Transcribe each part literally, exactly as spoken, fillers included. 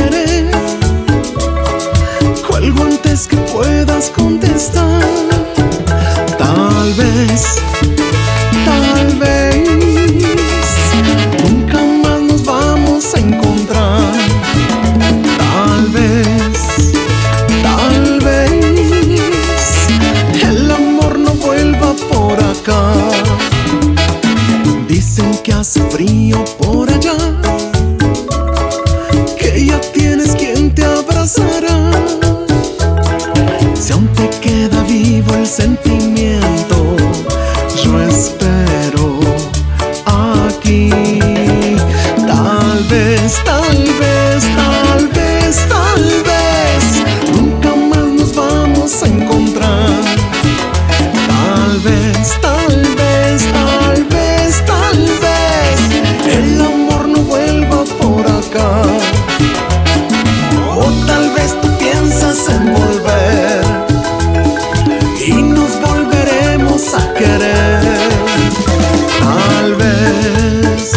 querer. Cuelgo antes que puedas contestar. Tal vez, tal vez nunca más nos vamos a encontrar. Tal vez, tal vez el amor no vuelva por acá. Dicen que hace frío por allá, que ya tienes quien te abrazará. Si aún te queda vivo el sentimiento, yo espero aquí. Tal vez, tal vez, tal vez, tal vez nunca más nos vamos a encontrar. Tal vez, tal vez, tal vez, tal vez el amor no vuelva por acá. O tal vez tú piensas en volver y nos volveremos a querer. Tal vez.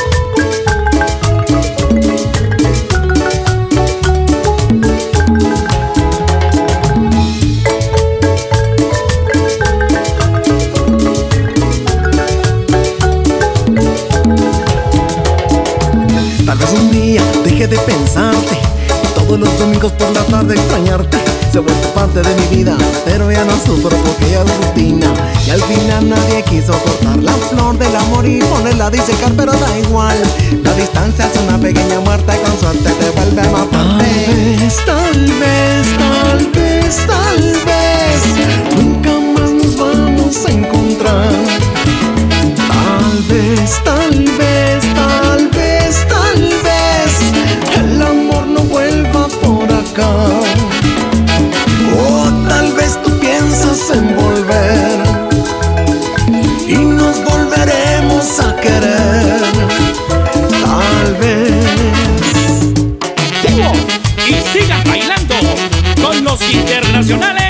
Tal vez un día deje de pensarte y todos los domingos por la tarde extrañarte. Se ha vuelto parte de mi vida, pero ya no sufro porque ya es rutina. Y al final nadie quiso cortar la flor del amor y ponerla a disecar, pero da igual. La distancia es una pequeña muerte, con suerte te vuelve más fuerte. Tal vez, tal vez, tal vez, tal vez nunca más nos vamos a encontrar. Tal vez, tal vez, tal vez, tal vez el amor no vuelva por acá. O tal vez tú piensas en volver y nos volveremos a querer. Tal vez. Y sigan bailando con los internacionales.